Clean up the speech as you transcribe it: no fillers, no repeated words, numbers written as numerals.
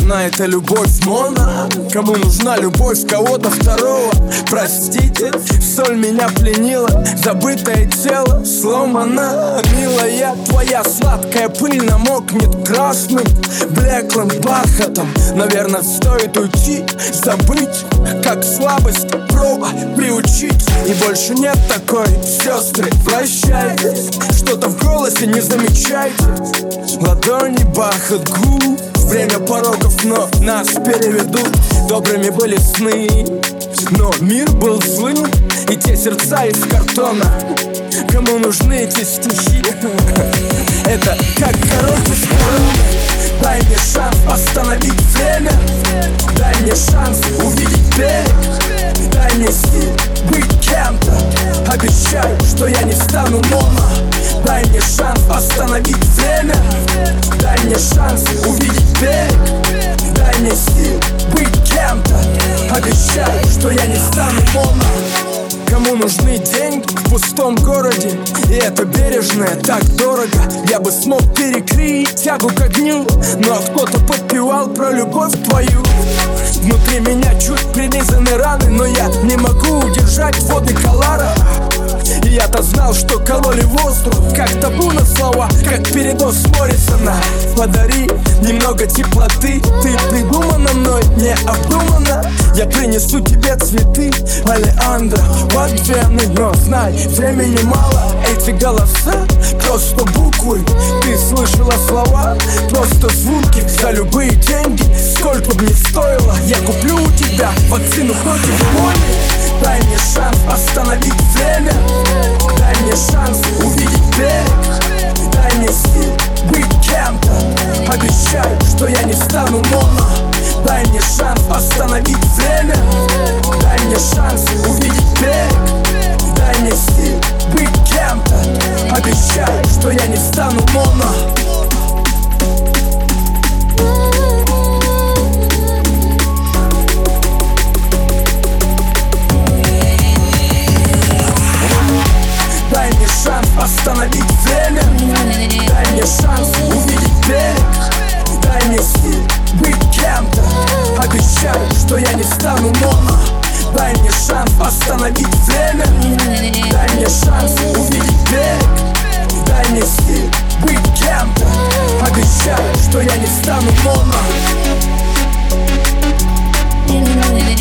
одна эта любовь моно. Кому нужна любовь кого-то второго? Простите, соль меня пленила, забытое тело сломано. Милая, твоя сладкая пыль намокнет красным, блеклым бархатом. Наверное, стоит уйти, забыть, как слабость проба приучить. И больше нет такой, сестры, прощайтесь. Что-то в голосе не замечайте. Ладони, бархат губ, время пороков, но нас переведут. Добрыми были сны, но мир был злым, и те сердца из картона. Кому нужны эти стихи? Это как короткий спорт. Дай мне шанс остановить время. Дай мне шанс увидеть берег. Дай мне стиль быть кем-то. Обещаю, что я не стану моно. Дай мне шанс остановить время. Дай мне шанс увидеть берег. Дай мне стиль быть кем-то. Обещаю, что я не стану моно. Кому нужны деньги в пустом городе? И это бережное так дорого. Я бы смог перекрыть тягу к огню, но кто-то подпевал про любовь твою. Внутри меня чуть прилизаны раны, но я не могу удержать воды Колара. И я-то знал, что кололи воздух, как табу на слова, как передоз Моррисона. Подари немного теплоты, ты придумана мной, не обдуманно. Я принесу тебе цветы, Алеандро, подвенный, но знай, времени мало. Эти голоса, просто буквы, ты слышала слова, просто звуки. За любые деньги, сколько бы ни стоило, я куплю у тебя вакцину против боли. Дай мне шанс остановить время. Дай мне шанс увидеть берег. Дай мне стиль быть кем-то. Обещаю, что я не стану моно. Дай мне шанс остановить время. Дай мне шанс увидеть берег. Дай мне стиль быть кем-то. Обещаю, что я не стану моно. Дай мне шанс остановить время. Дай мне шанс увидеть берег. Дай мне стиль быть кем-то. Обещаю, что я не стану моно. Дай мне шанс остановить время. Дай мне шанс увидеть берег. Дай мне стиль быть кем-то. Обещаю, что я не стану моно.